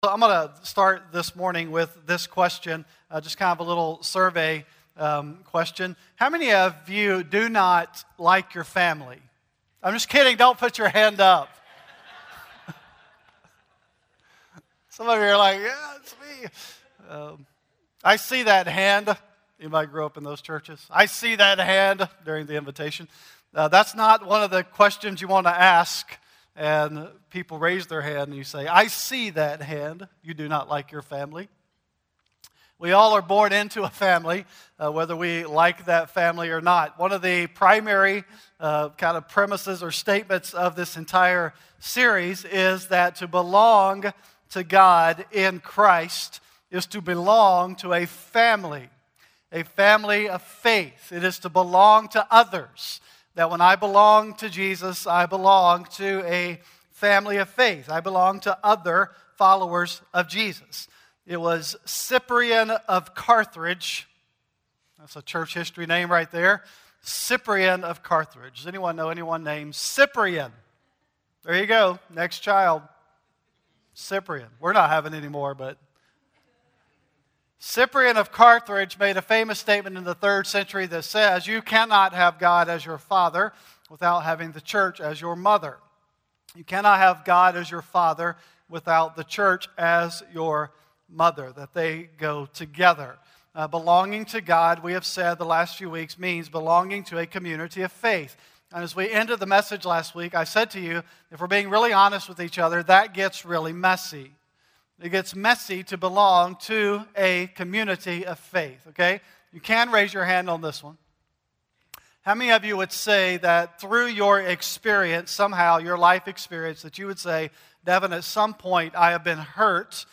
So I'm going to start this morning with this question, just kind of a little survey question. How many of you do not like your family? I'm just kidding. Don't put your hand up. Some of you are like, yeah, it's me. I see that hand. Anybody grew up in those churches? I see that hand during the invitation. That's not one of the questions you want to ask. And people raise their hand and you say, I see that hand. You do not like your family. We all are born into a family, whether we like that family or not. One of the primary kind of premises or statements of this entire series is that to belong to God in Christ is to belong to a family of faith. It is to belong to others. That when I belong to Jesus, I belong to a family of faith. I belong to other followers of Jesus. It was Cyprian of Carthage. That's a church history name right there. Cyprian of Carthage. Does anyone know anyone named Cyprian? There you go. Next child. Cyprian. We're not having any more, but Cyprian of Carthage made a famous statement in the 3rd century that says, you cannot have God as your father without having the church as your mother. You cannot have God as your father without the church as your mother, that they go together. Belonging to God, we have said the last few weeks, means belonging to a community of faith. And as we ended the message last week, I said to you, if we're being really honest with each other, that gets really messy. It gets messy to belong to a community of faith, okay? You can raise your hand on this one. How many of you would say that through your experience, somehow your life experience, that you would say, Devin, at some point I have been hurt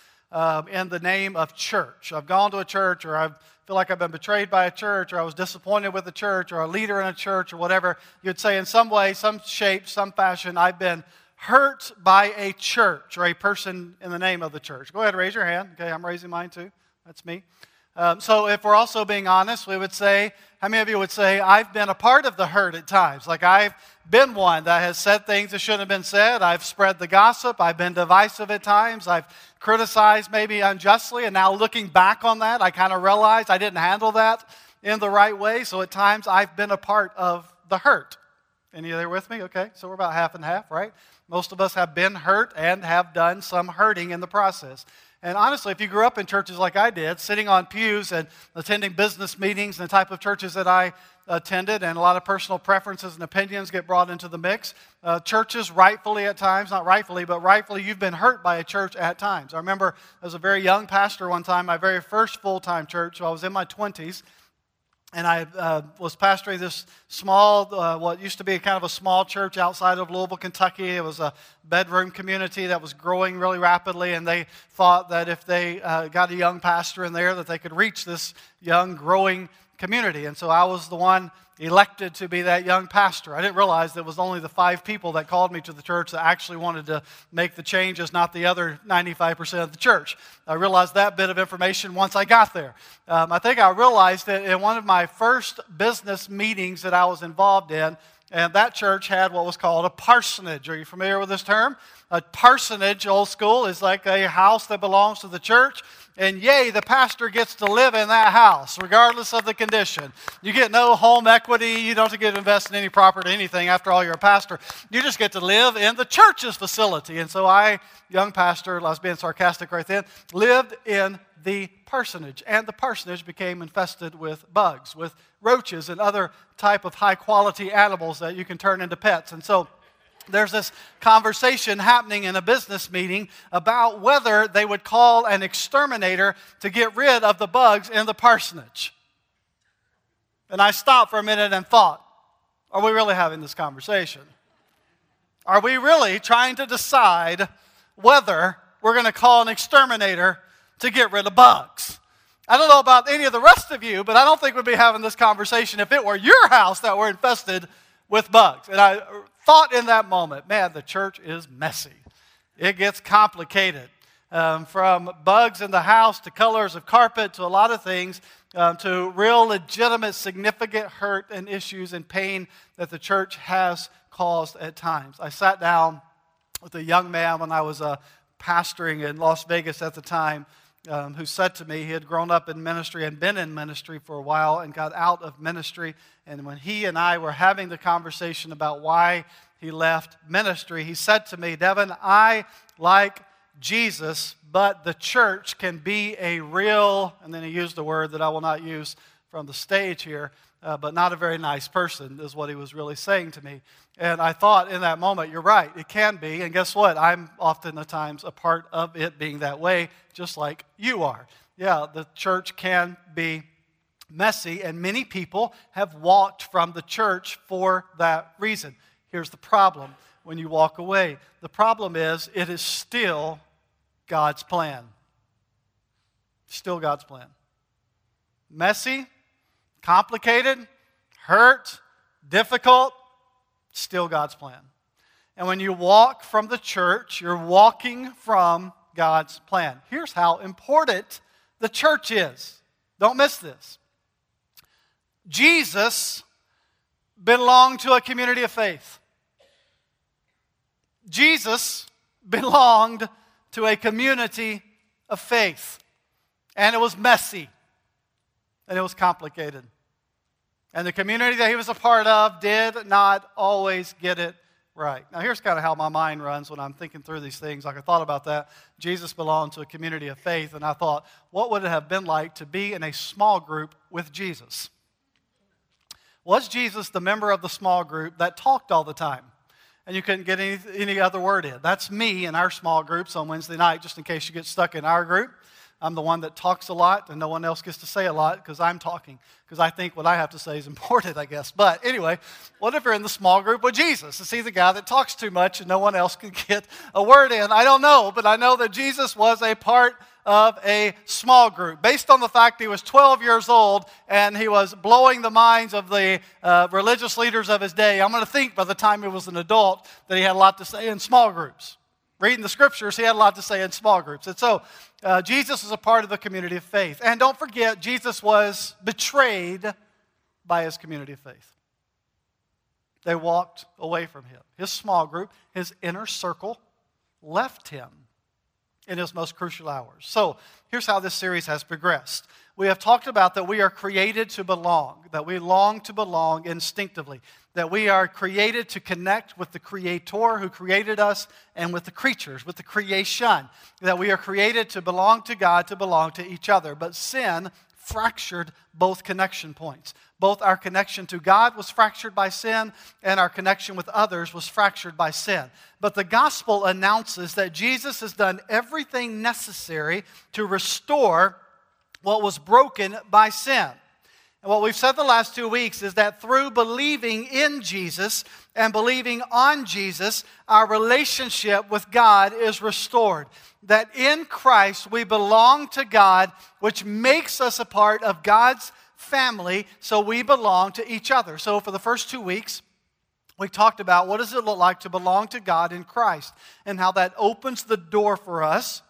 in the name of church. I've gone to a church, or I feel like I've been betrayed by a church, or I was disappointed with a church, or a leader in a church, or whatever. You'd say in some way, some shape, some fashion, I've been hurt by a church or a person in the name of the church. Go ahead and raise your hand. Okay, I'm raising mine too. That's me. So if we're also being honest, we would say, how many of you would say, I've been a part of the hurt at times? Like I've been one that has said things that shouldn't have been said. I've spread the gossip. I've been divisive at times. I've criticized maybe unjustly. And now looking back on that, I kind of realized I didn't handle that in the right way. So at times I've been a part of the hurt. Any of you there with me? Okay, so we're about half and half, right? Most of us have been hurt and have done some hurting in the process. And honestly, if you grew up in churches like I did, sitting on pews and attending business meetings and the type of churches that I attended, and a lot of personal preferences and opinions get brought into the mix, churches rightfully at times, not rightfully, but rightfully, you've been hurt by a church at times. I remember as a very young pastor one time, my very first full-time church, so I was in my 20s, and I was pastoring this small, what used to be kind of a small church outside of Louisville, Kentucky. It was a bedroom community that was growing really rapidly, and they thought that if they got a young pastor in there, that they could reach this young, growing community. And so I was the one elected to be that young pastor. I didn't realize that it was only the 5 people that called me to the church that actually wanted to make the changes, not the other 95% of the church. I realized that bit of information once I got there. I think I realized it in one of my first business meetings that I was involved in, and that church had what was called a parsonage. Are you familiar with this term? A parsonage, old school, is like a house that belongs to the church. And yay, the pastor gets to live in that house, regardless of the condition. You get no home equity. You don't have to get to invest in any property, anything. After all, you're a pastor. You just get to live in the church's facility. And so I, young pastor, I was being sarcastic right then, lived in the parsonage. And the parsonage became infested with bugs, with roaches and other type of high-quality animals that you can turn into pets. And so there's this conversation happening in a business meeting about whether they would call an exterminator to get rid of the bugs in the parsonage. And I stopped for a minute and thought, are we really having this conversation? Are we really trying to decide whether we're going to call an exterminator to get rid of bugs? I don't know about any of the rest of you, but I don't think we'd be having this conversation if it were your house that were infested with bugs. And I thought in that moment, man, the church is messy. It gets complicated. From bugs in the house to colors of carpet to a lot of things, to real legitimate, significant hurt and issues and pain that the church has caused at times. I sat down with a young man when I was pastoring in Las Vegas at the time, who said to me he had grown up in ministry and been in ministry for a while and got out of ministry. And when he and I were having the conversation about why he left ministry, he said to me, Devin, I like Jesus, but the church can be a real, and then he used a word that I will not use from the stage here, but not a very nice person is what he was really saying to me. And I thought in that moment, you're right, it can be. And guess what? I'm oftentimes a part of it being that way, just like you are. Yeah, the church can be messy, and many people have walked from the church for that reason. Here's the problem when you walk away. The problem is it is still God's plan. Still God's plan. Messy, complicated, hurt, difficult, still God's plan. And when you walk from the church, you're walking from God's plan. Here's how important the church is. Don't miss this. Jesus belonged to a community of faith. Jesus belonged to a community of faith. And it was messy. And it was complicated. And the community that he was a part of did not always get it right. Now here's kind of how my mind runs when I'm thinking through these things. Like I thought about that. Jesus belonged to a community of faith. And I thought, what would it have been like to be in a small group with Jesus? Was Jesus the member of the small group that talked all the time? And you couldn't get any other word in. That's me in our small groups on Wednesday night, just in case you get stuck in our group. I'm the one that talks a lot, and no one else gets to say a lot because I'm talking. Because I think what I have to say is important, I guess. But anyway, what if you're in the small group with Jesus? Is he the guy that talks too much and no one else can get a word in? I don't know, but I know that Jesus was a part of a small group. Based on the fact he was 12 years old and he was blowing the minds of the religious leaders of his day, I'm going to think by the time he was an adult that he had a lot to say in small groups. Reading the scriptures, he had a lot to say in small groups. And so Jesus is a part of the community of faith. And don't forget, Jesus was betrayed by his community of faith. They walked away from him. His small group, his inner circle, left him in his most crucial hours. So here's how this series has progressed. We have talked about that we are created to belong, that we long to belong instinctively, that we are created to connect with the Creator who created us and with the creatures, with the creation, that we are created to belong to God, to belong to each other. But sin fractured both connection points. Both our connection to God was fractured by sin, and our connection with others was fractured by sin. But the gospel announces that Jesus has done everything necessary to restore what was broken by sin. And what we've said the last 2 weeks is that through believing in Jesus and believing on Jesus, our relationship with God is restored. That in Christ we belong to God, which makes us a part of God's family, so we belong to each other. So for the first 2 weeks, we talked about what does it look like to belong to God in Christ and how that opens the door for us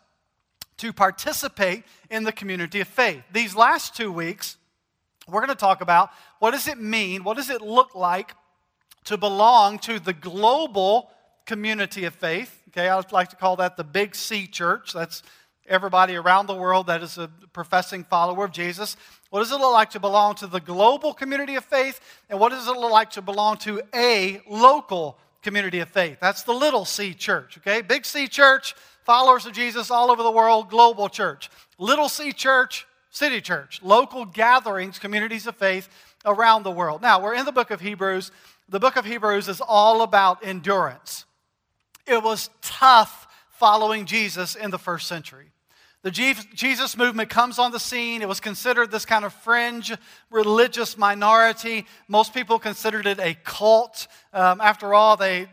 to participate in the community of faith. These last 2 weeks, we're going to talk about what does it mean, what does it look like to belong to the global community of faith. Okay, I would like to call that the Big C Church. That's everybody around the world that is a professing follower of Jesus. What does it look like to belong to the global community of faith? And what does it look like to belong to a local community of faith? That's the Little C Church, okay? Big C Church, followers of Jesus all over the world, global church. Little C Church, city church, local gatherings, communities of faith around the world. Now, we're in the book of Hebrews. The book of Hebrews is all about endurance. It was tough following Jesus in the first century. The Jesus movement comes on the scene. It was considered this kind of fringe religious minority. Most people considered it a cult. After all, a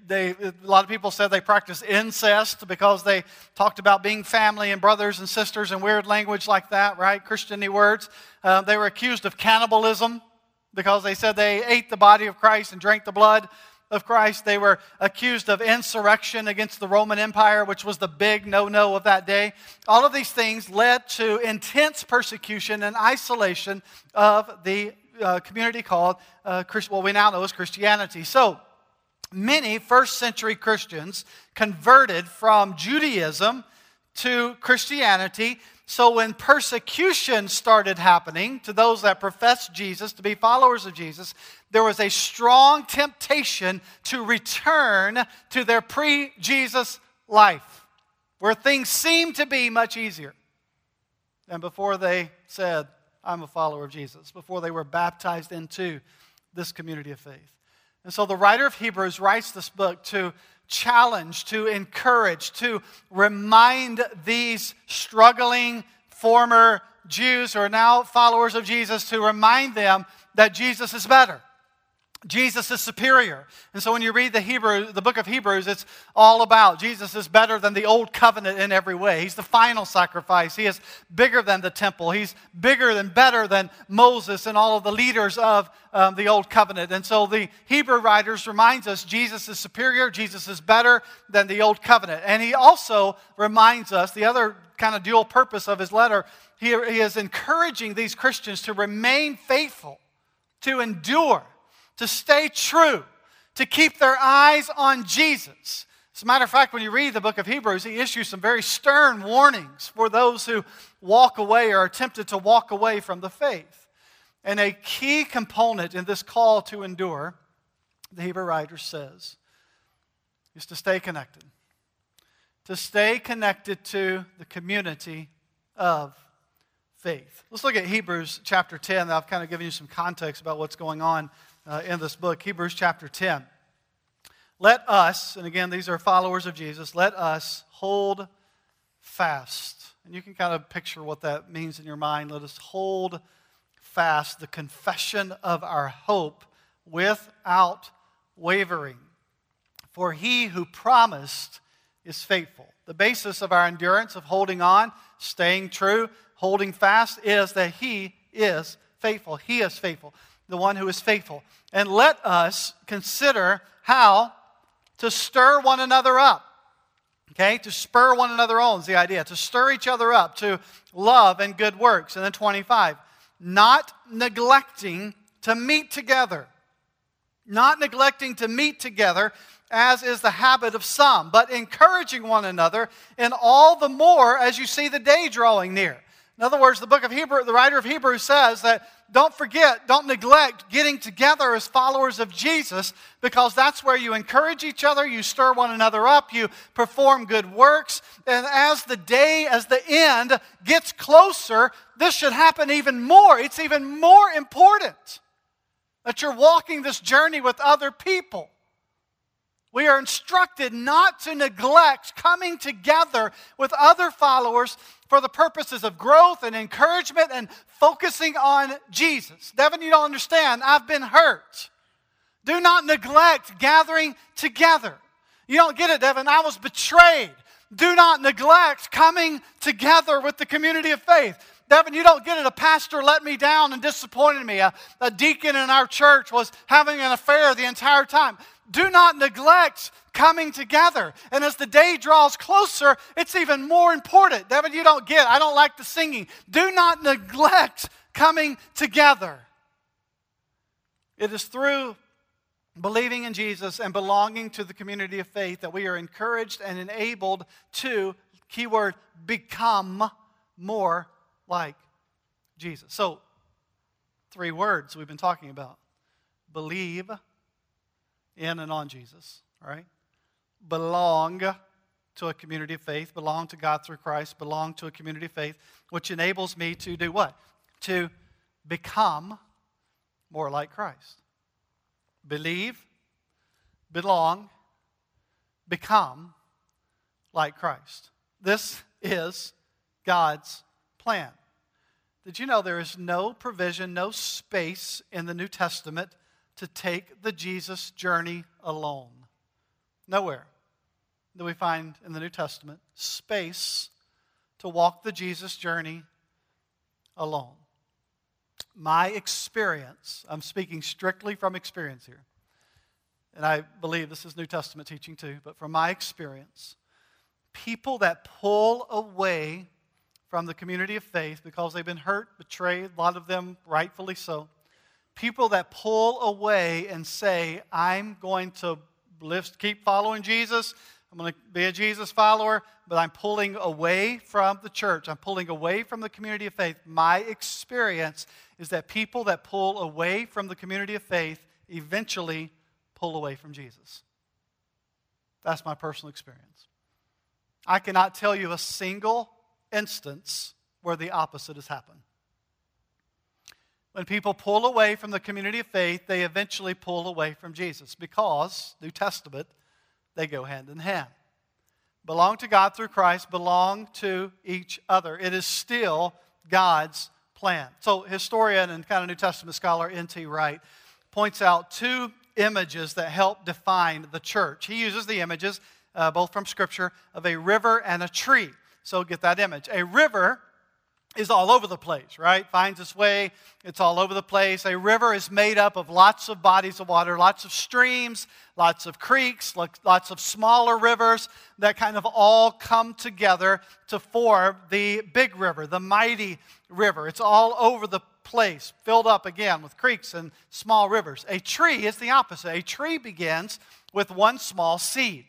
lot of people said they practiced incest because they talked about being family and brothers and sisters and weird language like that, right? Christian-y words. They were accused of cannibalism because they said they ate the body of Christ and drank the blood of Christ. They were accused of insurrection against the Roman Empire, which was the big no-no of that day. All of these things led to intense persecution and isolation of the community called, what we now know as Christianity. So, many first century Christians converted from Judaism to Christianity. So when persecution started happening to those that professed Jesus, to be followers of Jesus, there was a strong temptation to return to their pre-Jesus life, where things seemed to be much easier than before they said, I'm a follower of Jesus, before they were baptized into this community of faith. And so the writer of Hebrews writes this book to challenge, to encourage, to remind these struggling former Jews who are now followers of Jesus, to remind them that Jesus is better. Jesus is superior. And so when you read the book of Hebrews, it's all about Jesus is better than the old covenant in every way. He's the final sacrifice. He is bigger than the temple. He's bigger and better than Moses and all of the leaders of the old covenant. And so the Hebrew writers reminds us Jesus is superior. Jesus is better than the old covenant. And he also reminds us, the other kind of dual purpose of his letter, he is encouraging these Christians to remain faithful, to endure, to stay true, to keep their eyes on Jesus. As a matter of fact, when you read the book of Hebrews, he issues some very stern warnings for those who walk away or are tempted to walk away from the faith. And a key component in this call to endure, the Hebrew writer says, is to stay connected. To stay connected to the community of faith. Let's look at Hebrews chapter 10. I've kind of given you some context about what's going on in this book, Hebrews chapter 10. Let us, and again, these are followers of Jesus, let us hold fast. And you can kind of picture what that means in your mind. Let us hold fast the confession of our hope without wavering. For he who promised is faithful. The basis of our endurance, of holding on, staying true, holding fast, is that he is faithful. He is faithful, the one who is faithful. And let us consider how to stir one another up. Okay, to spur one another on is the idea. To stir each other up to love and good works. And then 25, not neglecting to meet together. Not neglecting to meet together, as is the habit of some, but encouraging one another, and all the more as you see the day drawing near. In other words, the writer of Hebrews says that don't forget, don't neglect getting together as followers of Jesus, because that's where you encourage each other, you stir one another up, you perform good works, and as the end gets closer, this should happen even more. It's even more important that you're walking this journey with other people. We are instructed not to neglect coming together with other followers for the purposes of growth and encouragement and focusing on Jesus. Devin, you don't understand. I've been hurt. Do not neglect gathering together. You don't get it, Devin. I was betrayed. Do not neglect coming together with the community of faith. Devin, you don't get it. A pastor let me down and disappointed me. A deacon in our church was having an affair the entire time. Do not neglect coming together. And as the day draws closer, it's even more important. Devin, you don't get it. I don't like the singing. Do not neglect coming together. It is through believing in Jesus and belonging to the community of faith that we are encouraged and enabled to, keyword, become more like Jesus. So, 3 words we've been talking about. Believe in and on Jesus, all right? Belong to a community of faith, belong to God through Christ, belong to a community of faith, which enables me to do what? To become more like Christ. Believe, belong, become like Christ. This is God's plan. Did you know there is no provision, no space in the New Testament to take the Jesus journey alone? Nowhere do we find in the New Testament space to walk the Jesus journey alone. My experience, I'm speaking strictly from experience here, and I believe this is New Testament teaching too, but from my experience, people that pull away from the community of faith because they've been hurt, betrayed, a lot of them rightfully so, people that pull away and say, I'm going to keep following Jesus. I'm going to be a Jesus follower, but I'm pulling away from the church. I'm pulling away from the community of faith. My experience is that people that pull away from the community of faith eventually pull away from Jesus. That's my personal experience. I cannot tell you a single instance where the opposite has happened. When people pull away from the community of faith, they eventually pull away from Jesus because, New Testament, they go hand in hand. Belong to God through Christ, belong to each other. It is still God's plan. So historian and kind of New Testament scholar N.T. Wright points out two images that help define the church. He uses the images, both from Scripture, of a river and a tree. So get that image. A river is all over the place, right? Finds its way, it's all over the place. A river is made up of lots of bodies of water, lots of streams, lots of creeks, lots of smaller rivers that kind of all come together to form the big river, the mighty river. It's all over the place, filled up again with creeks and small rivers. A tree is the opposite. A tree begins with one small seed.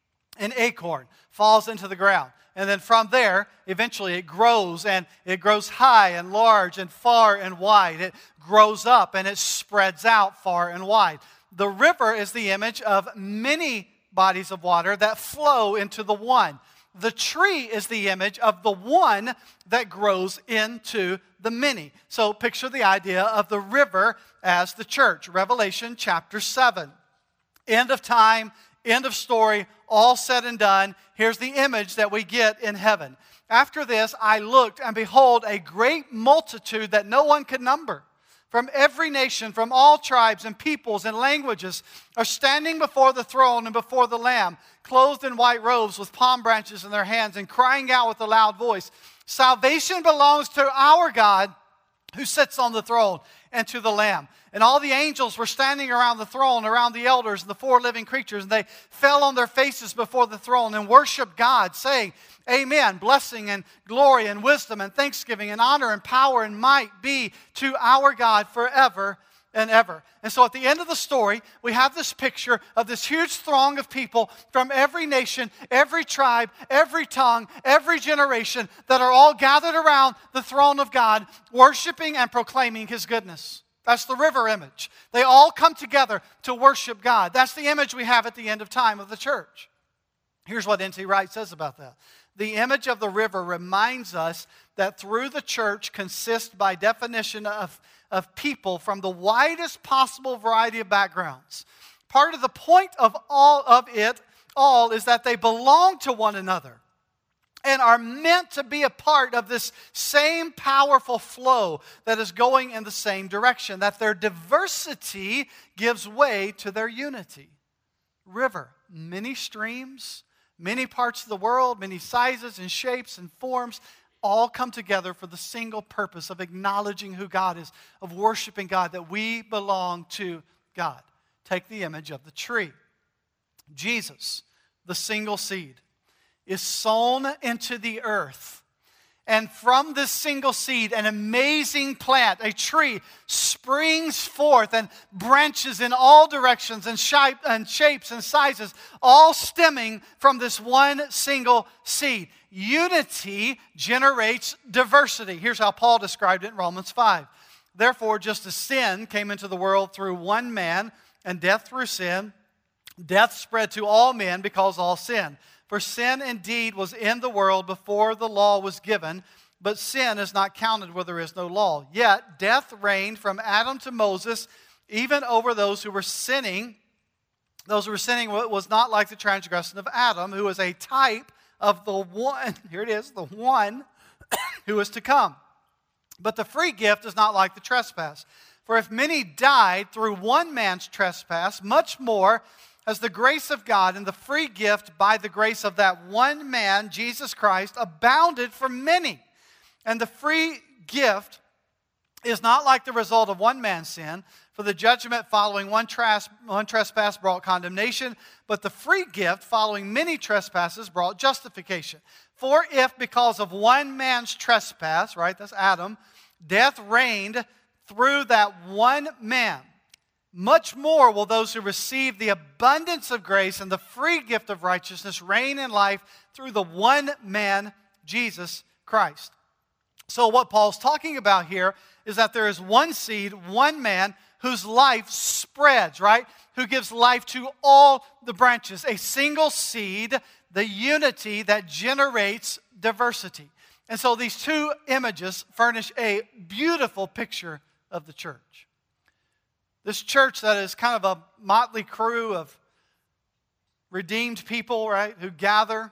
An acorn falls into the ground. And then from there, eventually it grows, and it grows high and large and far and wide. It grows up and it spreads out far and wide. The river is the image of many bodies of water that flow into the one. The tree is the image of the one that grows into the many. So picture the idea of the river as the church. Revelation chapter 7. End of time, end of story, all said and done. Here's the image that we get in heaven. After this, I looked, and behold, a great multitude that no one could number, from every nation, from all tribes and peoples and languages, are standing before the throne and before the Lamb, clothed in white robes with palm branches in their hands, and crying out with a loud voice, "Salvation belongs to our God who sits on the throne and to the Lamb." And all the angels were standing around the throne, around the elders and the four living creatures, and they fell on their faces before the throne and worshiped God, saying, "Amen, blessing and glory and wisdom and thanksgiving and honor and power and might be to our God forever and ever." And so at the end of the story, we have this picture of this huge throng of people from every nation, every tribe, every tongue, every generation that are all gathered around the throne of God, worshiping and proclaiming His goodness. That's the river image. They all come together to worship God. That's the image we have at the end of time of the church. Here's what N.T. Wright says about that. The image of the river reminds us that through the church consists by definition of people from the widest possible variety of backgrounds. Part of the point of it all is that they belong to one another and are meant to be a part of this same powerful flow that is going in the same direction, that their diversity gives way to their unity. River, many streams, many parts of the world, many sizes and shapes and forms, all come together for the single purpose of acknowledging who God is, of worshiping God, that we belong to God. Take the image of the tree. Jesus, the single seed, is sown into the earth. And from this single seed, an amazing plant, a tree, springs forth and branches in all directions and shapes and sizes, all stemming from this one single seed. Unity generates diversity. Here's how Paul described it in Romans 5. Therefore, just as sin came into the world through one man, and death through sin, death spread to all men because all sinned. For sin indeed was in the world before the law was given, but sin is not counted where there is no law. Yet death reigned from Adam to Moses, even over those who were sinning. Those who were sinning was not like the transgression of Adam, who was a type of the one, here it is, the one who is to come. But the free gift is not like the trespass. For if many died through one man's trespass, much more has the grace of God and the free gift by the grace of that one man, Jesus Christ, abounded for many. And the free gift is not like the result of one man's sin, for the judgment following one trespass brought condemnation, but the free gift following many trespasses brought justification. For if because of one man's trespass, right, that's Adam, death reigned through that one man, much more will those who receive the abundance of grace and the free gift of righteousness reign in life through the one man, Jesus Christ. So what Paul's talking about here is that there is one seed, one man, whose life spreads, right? Who gives life to all the branches. A single seed, the unity that generates diversity. And so these two images furnish a beautiful picture of the church. This church that is kind of a motley crew of redeemed people, right, who gather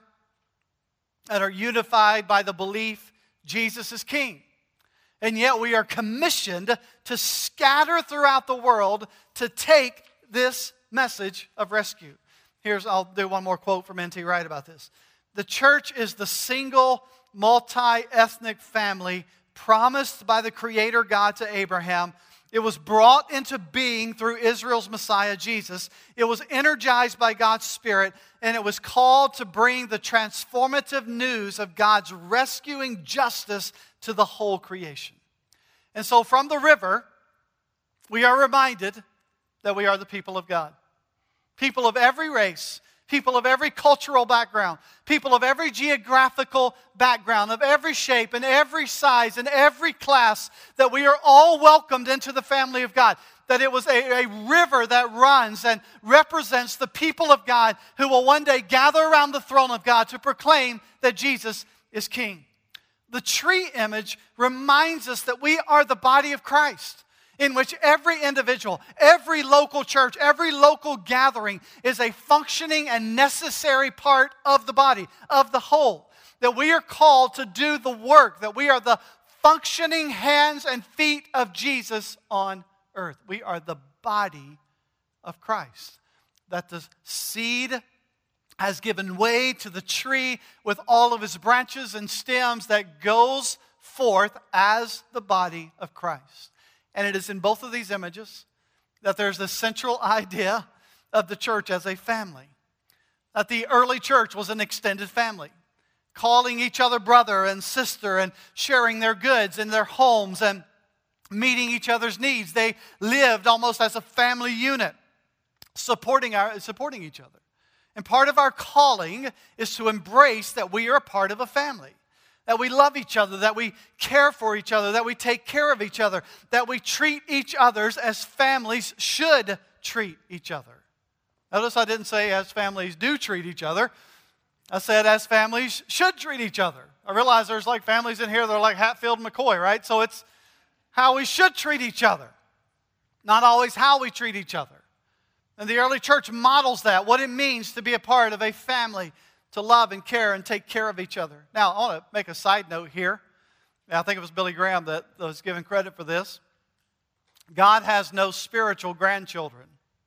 and are unified by the belief Jesus is King. And yet we are commissioned to scatter throughout the world to take this message of rescue. I'll do one more quote from N.T. Wright about this. The church is the single multi-ethnic family promised by the Creator God to Abraham. It was brought into being through Israel's Messiah, Jesus. It was energized by God's Spirit, and it was called to bring the transformative news of God's rescuing justice to the whole creation. And so from the river, we are reminded that we are the people of God. People of every race, people of every cultural background, people of every geographical background, of every shape and every size and every class, that we are all welcomed into the family of God. That it was a river that runs and represents the people of God who will one day gather around the throne of God to proclaim that Jesus is King. The tree image reminds us that we are the body of Christ, in which every individual, every local church, every local gathering is a functioning and necessary part of the body, of the whole. That we are called to do the work, that we are the functioning hands and feet of Jesus on earth. We are the body of Christ. That the seed has given way to the tree with all of his branches and stems that goes forth as the body of Christ. And it is in both of these images that there's the central idea of the church as a family. That the early church was an extended family, calling each other brother and sister and sharing their goods in their homes and meeting each other's needs. They lived almost as a family unit, supporting each other. And part of our calling is to embrace that we are a part of a family. That we love each other, that we care for each other, that we take care of each other, that we treat each other as families should treat each other. Notice I didn't say as families do treat each other. I said as families should treat each other. I realize there's like families in here that are like Hatfield and McCoy, right? So it's how we should treat each other, not always how we treat each other. And the early church models that, what it means to be a part of a family, to love and care and take care of each other. Now, I want to make a side note here. I think it was Billy Graham that was given credit for this. God has no spiritual grandchildren.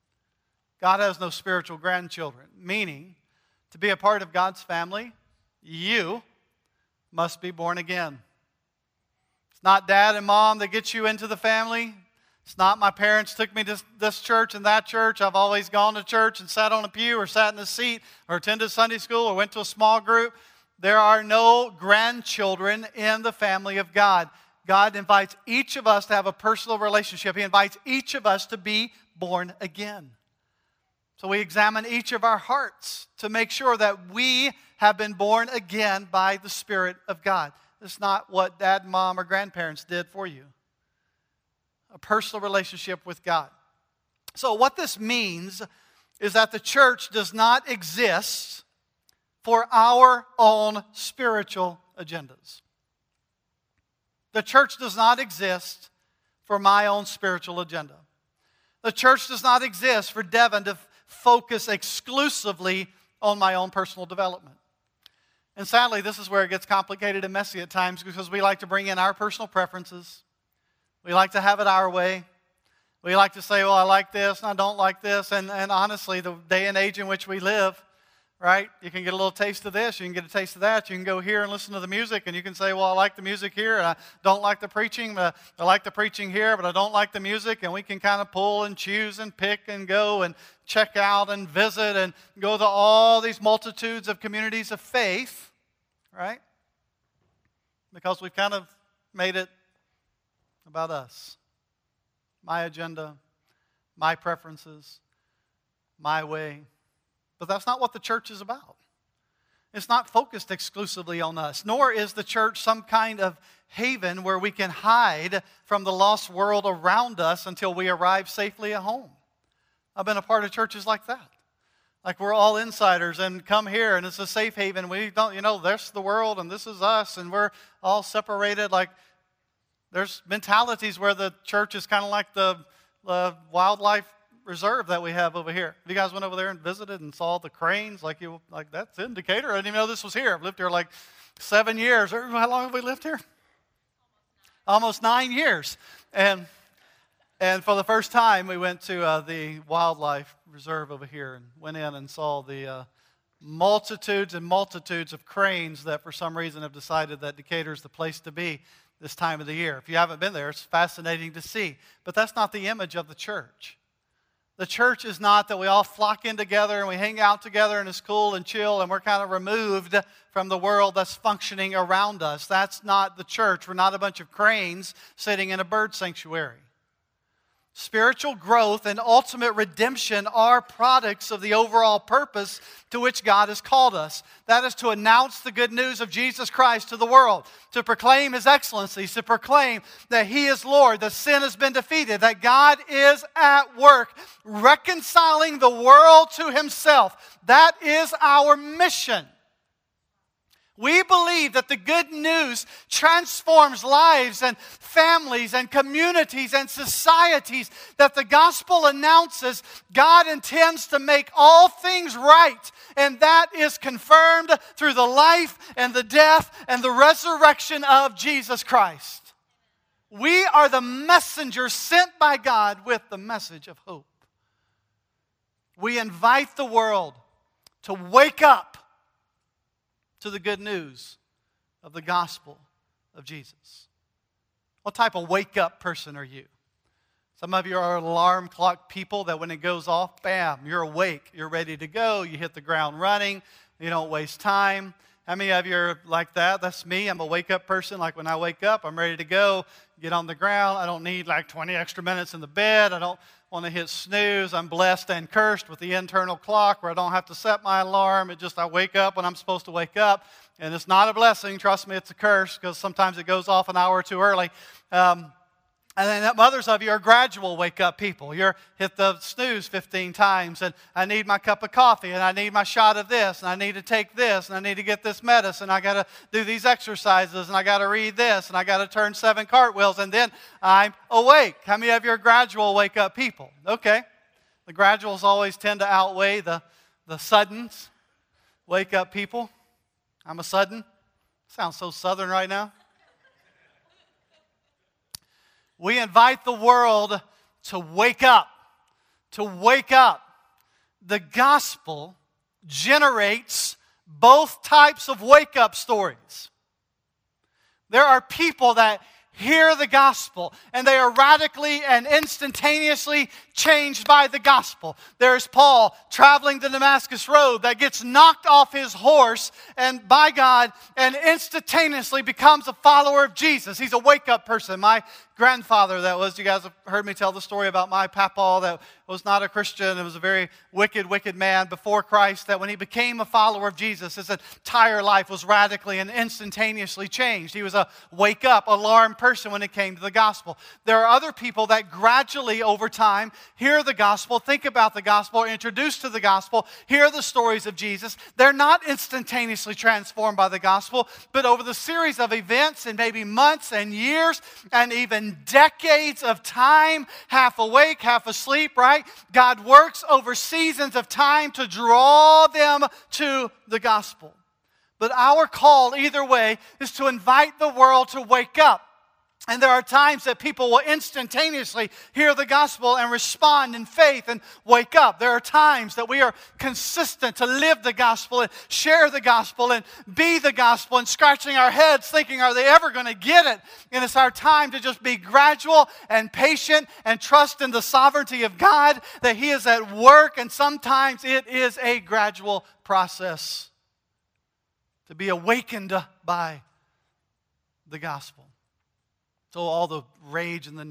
God has no spiritual grandchildren, meaning to be a part of God's family, you must be born again. It's not dad and mom that get you into the family. It's not my parents took me to this church and that church. I've always gone to church and sat on a pew or sat in a seat or attended Sunday school or went to a small group. There are no grandchildren in the family of God. God invites each of us to have a personal relationship. He invites each of us to be born again. So we examine each of our hearts to make sure that we have been born again by the Spirit of God. It's not what dad, mom, or grandparents did for you. A personal relationship with God. So what this means is that the church does not exist for our own spiritual agendas. The church does not exist for my own spiritual agenda. The church does not exist for Devin to focus exclusively on my own personal development. And sadly, this is where it gets complicated and messy at times because we like to bring in our personal preferences. We like to have it our way. We like to say, well, I like this and I don't like this. And honestly, the day and age in which we live, right? You can get a little taste of this. You can get a taste of that. You can go here and listen to the music. And you can say, well, I like the music here. And I don't like the preaching. But I like the preaching here, but I don't like the music. And we can kind of pull and choose and pick and go and check out and visit and go to all these multitudes of communities of faith, right? Because we've kind of made it about us, my agenda, my preferences, my way. But that's not what the church is about. It's not focused exclusively on us, nor is the church some kind of haven where we can hide from the lost world around us until we arrive safely at home. I've been a part of churches like that. Like we're all insiders and come here and it's a safe haven. We don't, there's the world and this is us and we're all separated. Like there's mentalities where the church is kind of like the wildlife reserve that we have over here. You guys went over there and visited and saw the cranes? Like that's in Decatur. I didn't even know this was here. I've lived here like 7 years. How long have we lived here? Almost 9 years. And for the first time, we went to the wildlife reserve over here and went in and saw the multitudes and multitudes of cranes that for some reason have decided that Decatur is the place to be this time of the year. If you haven't been there, it's fascinating to see. But that's not the image of the church. The church is not that we all flock in together and we hang out together and it's cool and chill and we're kind of removed from the world that's functioning around us. That's not the church. We're not a bunch of cranes sitting in a bird sanctuary. Spiritual growth and ultimate redemption are products of the overall purpose to which God has called us. That is to announce the good news of Jesus Christ to the world, to proclaim His excellencies, to proclaim that He is Lord, that sin has been defeated, that God is at work reconciling the world to Himself. That is our mission. We believe that the good news transforms lives and families and communities and societies, that the gospel announces God intends to make all things right, and that is confirmed through the life and the death and the resurrection of Jesus Christ. We are the messengers sent by God with the message of hope. We invite the world to wake up to the good news of the gospel of Jesus. What type of wake-up person are you? Some of you are alarm clock people that when it goes off, bam, you're awake. You're ready to go. You hit the ground running. You don't waste time. How many of you are like that? That's me. I'm a wake-up person. Like when I wake up, I'm ready to go, get on the ground. I don't need like 20 extra minutes in the bed. I don't want to hit snooze. I'm blessed and cursed with the internal clock where I don't have to set my alarm. I wake up when I'm supposed to wake up. And it's not a blessing. Trust me, it's a curse because sometimes it goes off an hour or two early. And then others of you are gradual wake-up people. You're hit the snooze 15 times, and I need my cup of coffee, and I need my shot of this, and I need to take this, and I need to get this medicine, I got to do these exercises, and I got to read this, and I got to turn 7 cartwheels, and then I'm awake. How many of you are gradual wake-up people? Okay. The graduals always tend to outweigh the suddens wake-up people. I'm a sudden. Sounds so southern right now. We invite the world to wake up. To wake up. The gospel generates both types of wake-up stories. There are people that hear the gospel, and they are radically and instantaneously changed by the gospel. There's Paul traveling the Damascus Road that gets knocked off his horse and by God and instantaneously becomes a follower of Jesus. He's a wake-up person. My grandfather, you guys have heard me tell the story about my papa that was not a Christian. It was a very wicked man before Christ, that when he became a follower of Jesus, his entire life was radically and instantaneously changed. He was a wake-up, alarm person when it came to the gospel. There are other people that gradually over time hear the gospel, think about the gospel, are introduced to the gospel, hear the stories of Jesus. They're not instantaneously transformed by the gospel, but over the series of events and maybe months and years and even decades of time, half awake, half asleep, right? God works over seasons of time to draw them to the gospel. But our call, either way, is to invite the world to wake up. And there are times that people will instantaneously hear the gospel and respond in faith and wake up. There are times that we are consistent to live the gospel and share the gospel and be the gospel and scratching our heads thinking, are they ever going to get it? And it's our time to just be gradual and patient and trust in the sovereignty of God, that He is at work, and sometimes it is a gradual process to be awakened by the gospel. So all the rage in the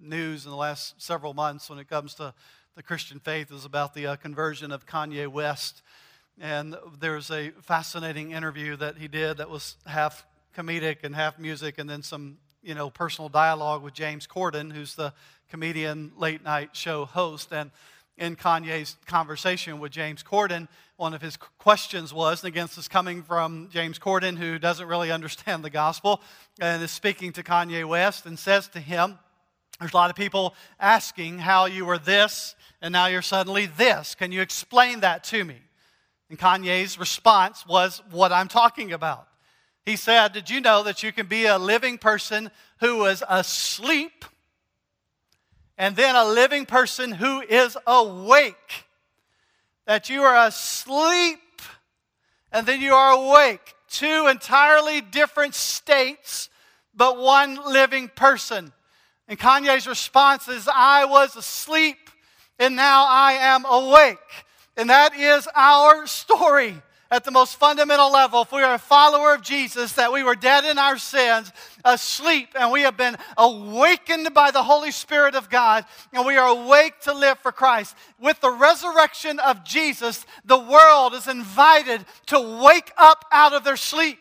news in the last several months when it comes to the Christian faith is about the conversion of Kanye West. And there's a fascinating interview that he did that was half comedic and half music, and then some, personal dialogue with James Corden, who's the comedian late night show host. And in Kanye's conversation with James Corden, one of his questions was, and again, this is coming from James Corden, who doesn't really understand the gospel, and is speaking to Kanye West and says to him, there's a lot of people asking how you were this and now you're suddenly this. Can you explain that to me? And Kanye's response was what I'm talking about. He said, did you know that you can be a living person who is asleep and then a living person who is awake? That you are asleep and then you are awake. Two entirely different states, but one living person. And Kanye's response is, I was asleep and now I am awake. And that is our story at the most fundamental level. If we are a follower of Jesus, that we were dead in our sins, asleep, and we have been awakened by the Holy Spirit of God, and we are awake to live for Christ. With the resurrection of Jesus, the world is invited to wake up out of their sleep.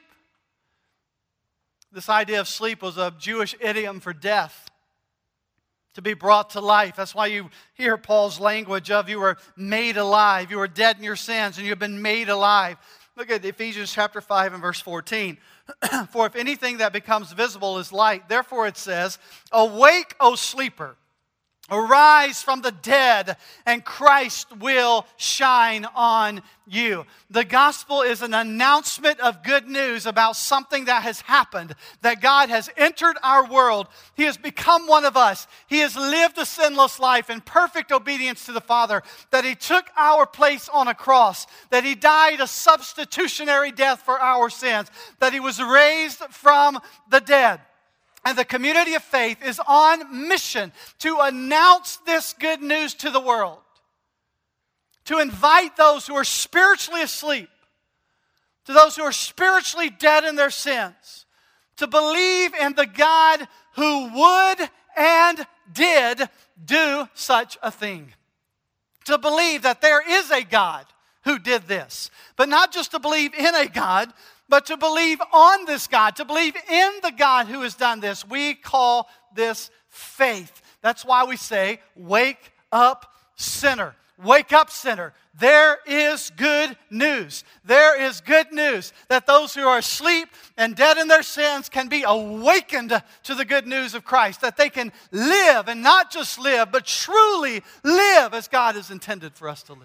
This idea of sleep was a Jewish idiom for death, to be brought to life. That's why you hear Paul's language of you were made alive. You were dead in your sins and you've been made alive. Look at Ephesians chapter 5 and verse 14. For if anything that becomes visible is light, therefore it says, awake, O sleeper, arise from the dead, and Christ will shine on you. The gospel is an announcement of good news about something that has happened, that God has entered our world. He has become one of us. He has lived a sinless life in perfect obedience to the Father, that He took our place on a cross, that He died a substitutionary death for our sins, that He was raised from the dead. And the community of faith is on mission to announce this good news to the world. To invite those who are spiritually asleep, to those who are spiritually dead in their sins, to believe in the God who would and did do such a thing. To believe that there is a God who did this. But not just to believe in a God, but to believe on this God, to believe in the God who has done this. We call this faith. That's why we say, wake up, sinner. Wake up, sinner. There is good news. There is good news that those who are asleep and dead in their sins can be awakened to the good news of Christ, that they can live, and not just live, but truly live as God has intended for us to live.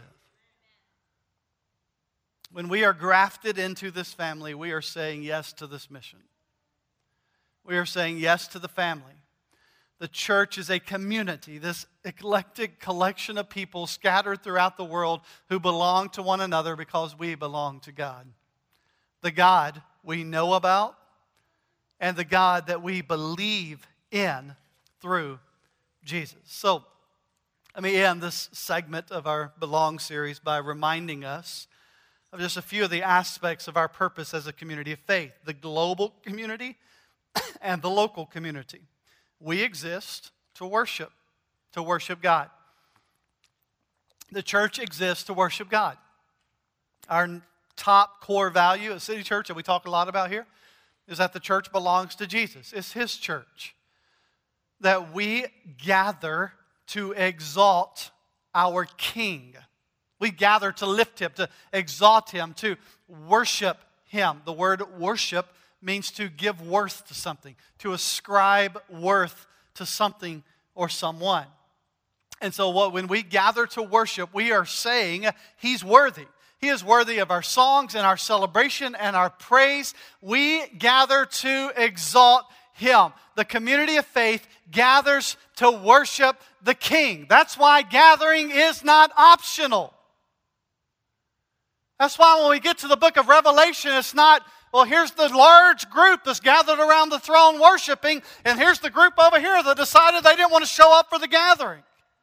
When we are grafted into this family, we are saying yes to this mission. We are saying yes to the family. The church is a community, this eclectic collection of people scattered throughout the world who belong to one another because we belong to God. The God we know about and the God that we believe in through Jesus. So, let me end this segment of our Belong series by reminding us of just a few of the aspects of our purpose as a community of faith. The global community and the local community. We exist to worship God. The church exists to worship God. Our top core value at City Church that we talk a lot about here is that the church belongs to Jesus. It's His church. That we gather to exalt our King. We gather to lift Him, to exalt Him, to worship Him. The word worship means to give worth to something, to ascribe worth to something or someone. And so when we gather to worship, we are saying He's worthy. He is worthy of our songs and our celebration and our praise. We gather to exalt Him. The community of faith gathers to worship the King. That's why gathering is not optional. That's why when we get to the book of Revelation, it's not, well, here's the large group that's gathered around the throne worshiping, and here's the group over here that decided they didn't want to show up for the gathering.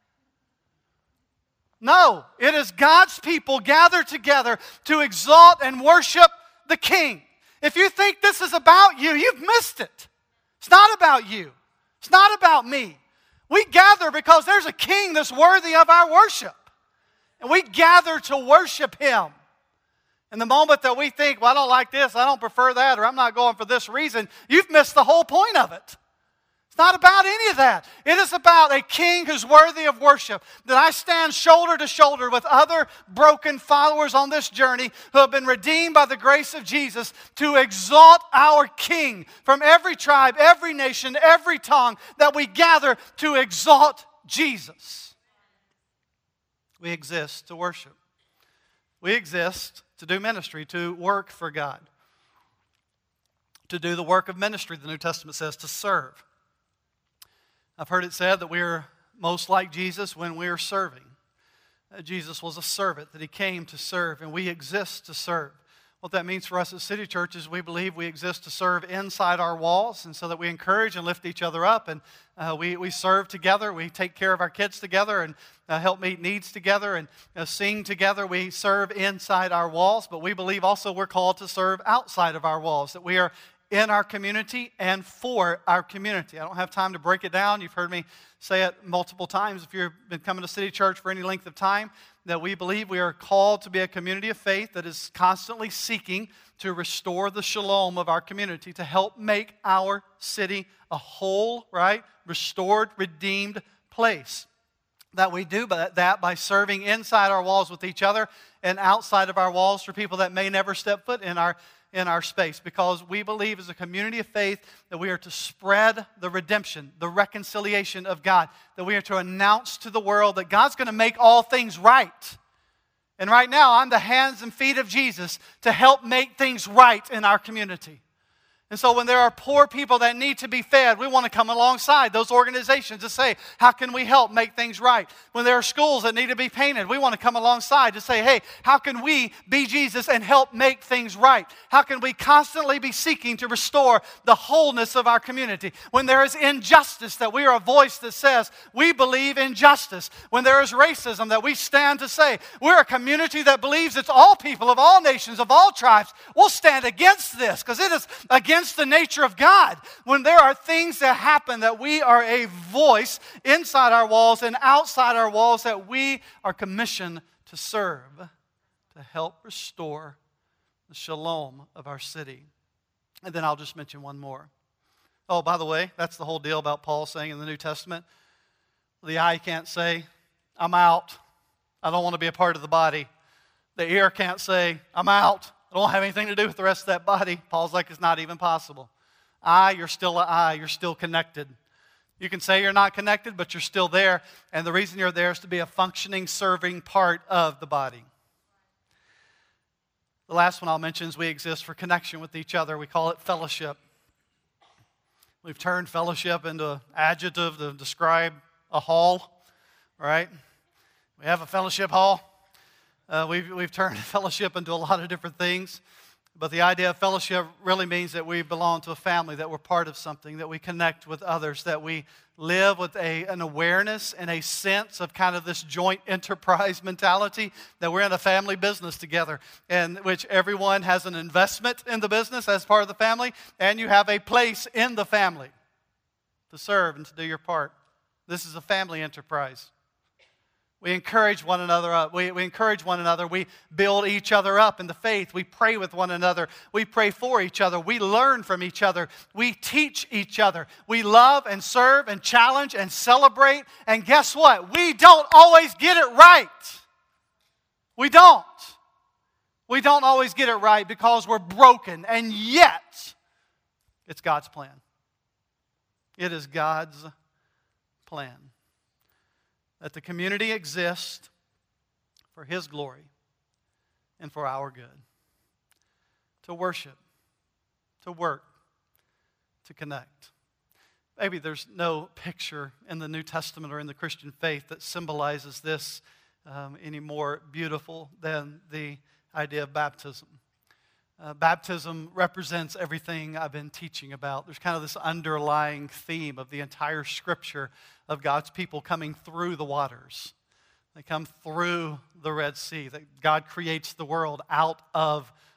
No, it is God's people gathered together to exalt and worship the King. If you think this is about you, you've missed it. It's not about you. It's not about me. We gather because there's a king that's worthy of our worship. And we gather to worship him. And the moment that we think, well, I don't like this, I don't prefer that, or I'm not going for this reason, you've missed the whole point of it. It's not about any of that. It is about a king who's worthy of worship. That I stand shoulder to shoulder with other broken followers on this journey who have been redeemed by the grace of Jesus to exalt our king from every tribe, every nation, every tongue, that we gather to exalt Jesus. We exist to worship. We exist to do ministry, to work for God. To do the work of ministry, the New Testament says, to serve. I've heard it said that we are most like Jesus when we are serving. Jesus was a servant, that he came to serve, and we exist to serve. What that means for us at City Church is we believe we exist to serve inside our walls, and so that we encourage and lift each other up, and we serve together. We take care of our kids together and help meet needs together and sing together. We serve inside our walls, but we believe also we're called to serve outside of our walls, that we are in our community and for our community. I don't have time to break it down. You've heard me say it multiple times if you've been coming to City Church for any length of time, that we believe we are called to be a community of faith that is constantly seeking to restore the shalom of our community, to help make our city a whole, right, restored, redeemed place. That we do that by serving inside our walls with each other and outside of our walls for people that may never step foot in our space, because we believe as a community of faith that we are to spread the redemption, the reconciliation of God, that we are to announce to the world that God's going to make all things right. And right now, I'm the hands and feet of Jesus to help make things right in our community. And so when there are poor people that need to be fed, we want to come alongside those organizations to say, how can we help make things right? When there are schools that need to be painted, we want to come alongside to say, hey, how can we be Jesus and help make things right? How can we constantly be seeking to restore the wholeness of our community? When there is injustice, that we are a voice that says, we believe in justice. When there is racism, that we stand to say, we're a community that believes it's all people of all nations, of all tribes. We'll stand against this because it is against the nature of God. When there are things that happen, that we are a voice inside our walls and outside our walls, that we are commissioned to serve, to help restore the shalom of our city. And then I'll just mention one more. Oh, by the way, that's the whole deal about Paul saying in the New Testament, the eye can't say, I'm out. I don't want to be a part of the body. The ear can't say, I'm out. I don't have anything to do with the rest of that body. Paul's like, it's not even possible. You're still an eye. You're still connected. You can say you're not connected, but you're still there. And the reason you're there is to be a functioning, serving part of the body. The last one I'll mention is we exist for connection with each other. We call it fellowship. We've turned fellowship into an adjective to describe a hall, right? We have a fellowship hall. We've turned fellowship into a lot of different things. But the idea of fellowship really means that we belong to a family, that we're part of something, that we connect with others, that we live with an awareness and a sense of kind of this joint enterprise mentality, that we're in a family business together, in which everyone has an investment in the business as part of the family, and you have a place in the family to serve and to do your part. This is a family enterprise. We encourage one another up. We encourage one another. We build each other up in the faith. We pray with one another. We pray for each other. We learn from each other. We teach each other. We love and serve and challenge and celebrate. And guess what? We don't always get it right. We don't. We don't always get it right because we're broken. And yet, it's God's plan. It is God's plan. That the community exists for His glory and for our good. To worship, to work, to connect. Maybe there's no picture in the New Testament or in the Christian faith that symbolizes this any more beautiful than the idea of baptism. Baptism represents everything I've been teaching about. There's kind of this underlying theme of the entire Scripture of God's people coming through the waters. They come through the Red Sea, that God creates the world out of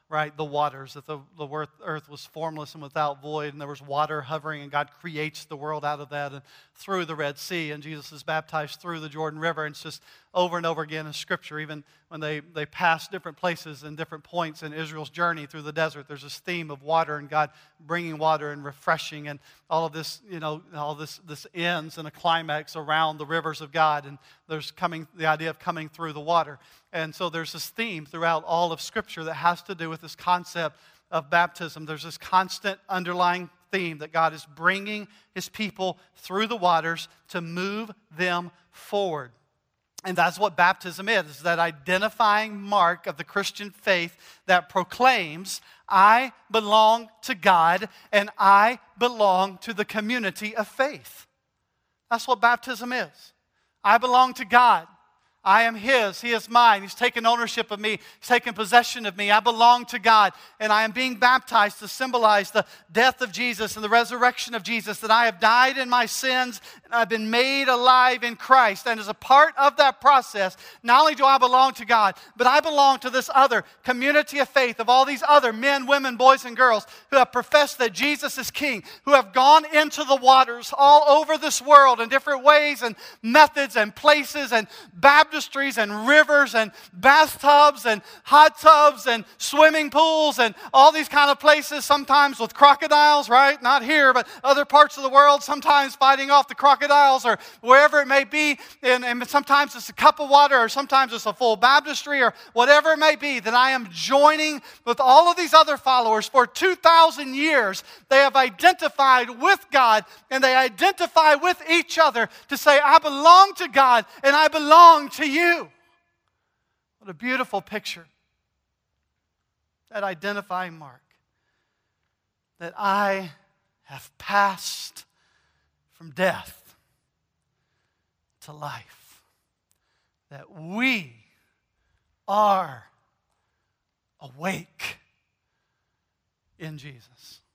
right? The waters, that the earth was formless and without void, and there was water hovering, and God creates the world out of that and through the Red Sea, and Jesus is baptized through the Jordan River. And it's just over and over again in Scripture, even when they pass different places and different points in Israel's journey through the desert, there's this theme of water and God bringing water and refreshing, and all of this, all this ends in a climax around the rivers of God, and there's the idea of coming through the water. And so there's this theme throughout all of Scripture that has to do with this concept of baptism. There's this constant underlying theme that God is bringing His people through the waters to move them forward. And that's what baptism is that identifying mark of the Christian faith that proclaims, I belong to God and I belong to the community of faith. That's what baptism is. I belong to God. I am His. He is mine. He's taken ownership of me. He's taken possession of me. I belong to God. And I am being baptized to symbolize the death of Jesus and the resurrection of Jesus, that I have died in my sins and I've been made alive in Christ. And as a part of that process, not only do I belong to God, but I belong to this other community of faith of all these other men, women, boys, and girls who have professed that Jesus is King, who have gone into the waters all over this world in different ways and methods and places and baptistries and rivers and bathtubs and hot tubs and swimming pools and all these kind of places, sometimes with crocodiles, right? Not here, but other parts of the world, sometimes fighting off the crocodiles or wherever it may be. And sometimes it's a cup of water, or sometimes it's a full baptistry, or whatever it may be, that I am joining with all of these other followers. For 2,000 years, they have identified with God and they identify with each other to say, I belong to God and I belong to you. What a beautiful picture. That identifying mark. That I have passed from death to life. That we are awake in Jesus.